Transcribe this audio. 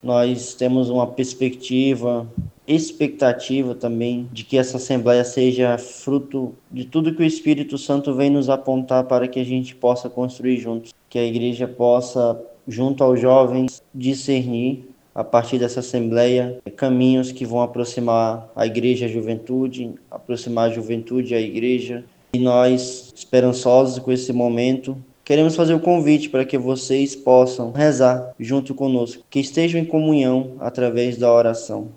Nós temos uma perspectiva, expectativa também de que essa Assembleia seja fruto de tudo que o Espírito Santo vem nos apontar para que a gente possa construir juntos. Que a igreja possa, junto aos jovens, discernir, a partir dessa Assembleia, caminhos que vão aproximar a igreja à juventude, aproximar a juventude à igreja. E nós, esperançosos com esse momento, queremos fazer o convite para que vocês possam rezar junto conosco, que estejam em comunhão através da oração.